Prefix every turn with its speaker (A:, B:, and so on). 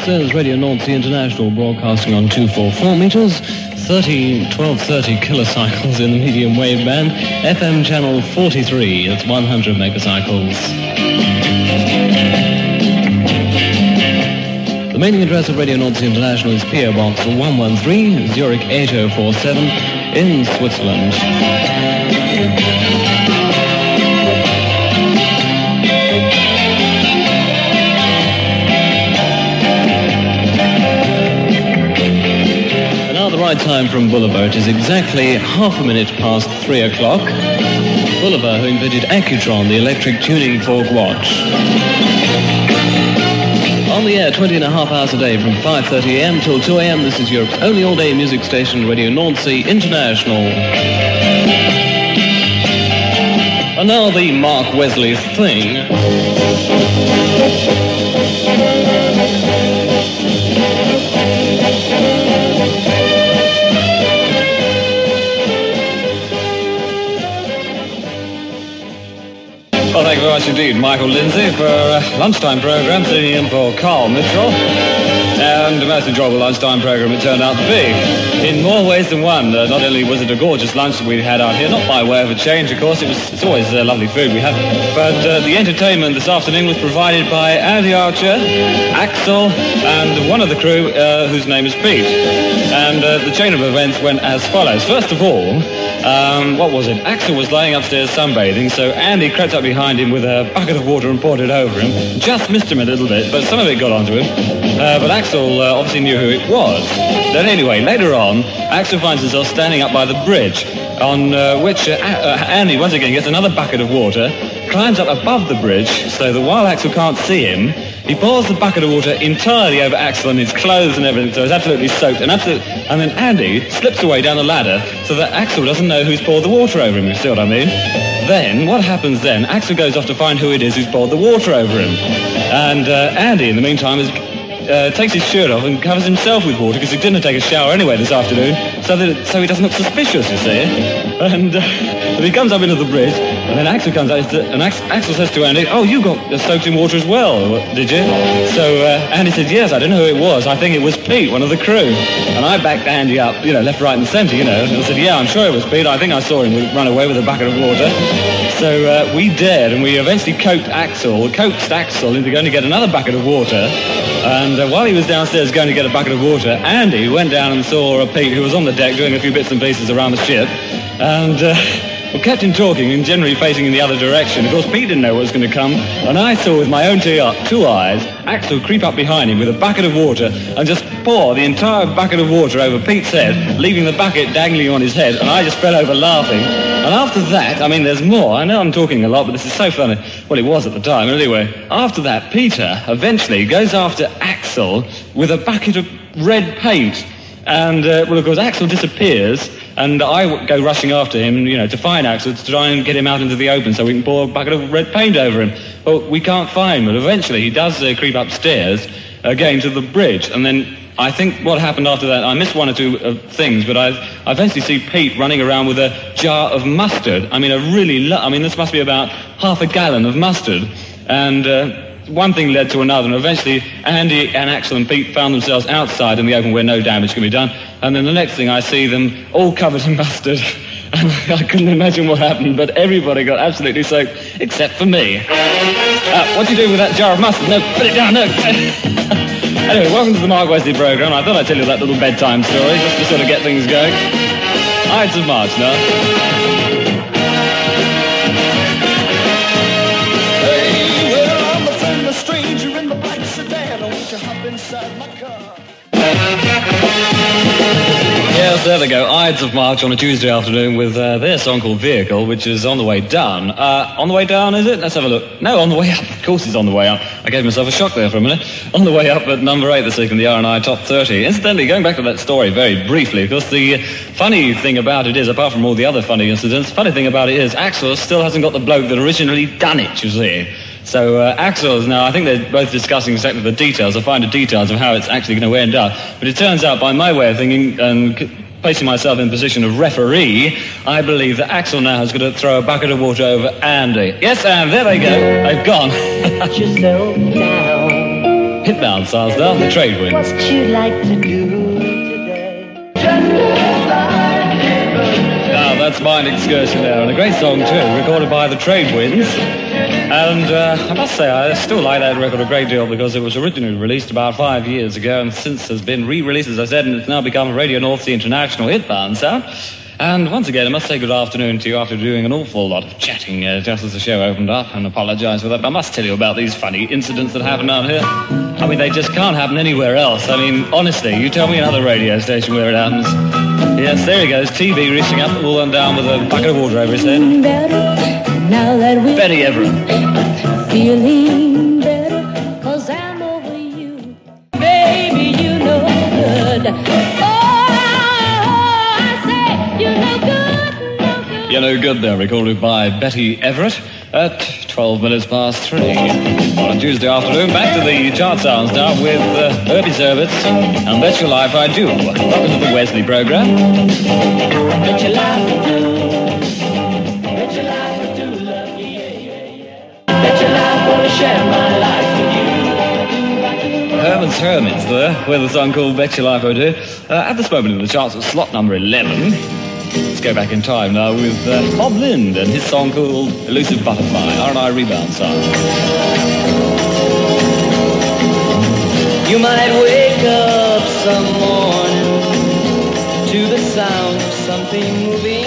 A: This is Radio North Sea International, broadcasting on 244 meters, 1230 kilocycles in the medium wave band, FM channel 43, it's 100 megacycles. The mailing address of Radio North Sea International is PO Box 113, Zurich 8047, in Switzerland. The right time from Bulliver. It is exactly half a minute past 3 o'clock. Bulliver, who invented Accutron, the electric tuning fork watch. On the air, 20 and a half hours a day from 5:30 a.m. till 2 a.m. This is Europe's only all-day music station, Radio North Sea International. And now the Mark Wesley thing.
B: Well, thank you very much indeed, Michael Lindsay, for a lunchtime programme, sitting in for Carl Mitchell. And a most enjoyable lunchtime programme it turned out to be. In more ways than one, not only was it a gorgeous lunch that we had out here, not by way of a change, of course, it's always lovely food we have, but the entertainment this afternoon was provided by Andy Archer, Axel, and one of the crew whose name is Pete. And the chain of events went as follows. First of all, what was it? Axel was laying upstairs sunbathing, so Andy crept up behind him with a bucket of water and poured it over him. Just missed him a little bit, but some of it got onto him. But Axel obviously knew who it was. Then anyway, later on, Axel finds himself standing up by the bridge, on which Andy once again gets another bucket of water, climbs up above the bridge, so that while Axel can't see him, he pours the bucket of water entirely over Axel and his clothes and everything, so it's absolutely soaked. And then Andy slips away down the ladder so that Axel doesn't know who's poured the water over him, you see what I mean? Then, what happens then? Axel goes off to find who it is who's poured the water over him. And Andy, in the meantime, takes his shirt off and covers himself with water because he didn't take a shower anyway this afternoon, so he doesn't look suspicious, you see. And he comes up into the bridge, and then Axel comes out, and Axel says to Andy, "Oh, you got soaked in water as well, did you?" So Andy said, "Yes, I don't know who it was. I think it was Pete, one of the crew." And I backed Andy up, left, right, and centre, and I said, "Yeah, I'm sure it was Pete. I think I saw him run away with a bucket of water." So we dared, and we eventually coaxed Axel into going to get another bucket of water. And while he was downstairs going to get a bucket of water, Andy went down and saw Pete, who was on the deck doing a few bits and pieces around the ship, and kept him talking and generally facing in the other direction. Of course, Pete didn't know what was going to come, and I saw with my own two eyes Axel creep up behind him with a bucket of water and just pour the entire bucket of water over Pete's head, leaving the bucket dangling on his head, and I just fell over laughing. And after that, there's more. I know I'm talking a lot, but this is so funny. Well, it was at the time. Anyway, after that, Peter eventually goes after Axel with a bucket of red paint. And, of course, Axel disappears, and I go rushing after him, to find Axel, to try and get him out into the open so we can pour a bucket of red paint over him. Well, we can't find him, but eventually he does creep upstairs again to the bridge, and then I think what happened after that, I missed one or two things, but I eventually see Pete running around with a jar of mustard. This must be about half a gallon of mustard. And one thing led to another, and eventually Andy and Axel and Pete found themselves outside in the open where no damage can be done. And then the next thing I see them all covered in mustard. And I couldn't imagine what happened, but everybody got absolutely soaked, except for me. What do you do with that jar of mustard? No, put it down, no. Anyway, welcome to the Mark Wesley programme. I thought I'd tell you that little bedtime story, just to sort of get things going. Ides of March now.
C: Hey, well, I'm a friend, a stranger in the black sedan. I want you to hop inside my car.
B: Yes, there they go. Ides of March on a Tuesday afternoon with their song called Vehicle, which is on the way down. On the way down, is it? Let's have a look. No, on the way up. Of course it's on the way up. I gave myself a shock there for a minute. On the way up at number 8 this week in the R&I Top 30. Incidentally, going back to that story very briefly, because the funny thing about it is, apart from all the other funny incidents, the funny thing about it is Axel still hasn't got the bloke that originally done it, you see. So Axel is now, I think they're both discussing exactly the details, the finer details of how it's actually going to end up. But it turns out, by my way of thinking, and placing myself in position of referee, I believe that Axel now has got to throw a bucket of water over Andy. Yes, and there they go. They've gone.
D: Put yourself down.
B: Hit hitbound stars now, the Trade Winds.
C: What you'd like to do today?
B: Now, that's Mind Excursion there, and a great song too, recorded by the Trade Winds. And I must say, I still like that record a great deal because it was originally released about 5 years ago and since has been re-released, as I said, and it's now become a Radio North Sea International hitbound sound. And once again, I must say good afternoon to you after doing an awful lot of chatting just as the show opened up, and apologise for that. But I must tell you about these funny incidents that happen out here. I mean, they just can't happen anywhere else. I mean, honestly, you tell me another radio station where it happens. Yes, there he goes, TB reaching up all and down with a bucket of water over his head.
D: Now that we're
B: Betty Everett.
D: feeling better, 'cause I'm over you. Baby, you know good. I say you know good, no good.
B: You know good there, recorded by Betty Everett at 12 minutes past 3 on a Tuesday afternoon. Back to the chart sounds now with Herbie Zerbitz and Bet Your Life I Do. Welcome to the Wesley program.
C: Bet your life I do. Bet your life I do love you, yeah. Bet your life I wanna share my life with you.
B: Herman's Hermits there with a song called Bet Your Life I Do. At this moment in the charts, it's slot number 11. Let's go back in time now with Bob Lind and his song called Elusive Butterfly, R&I rebound song.
C: You might wake up some morning to the sound of something moving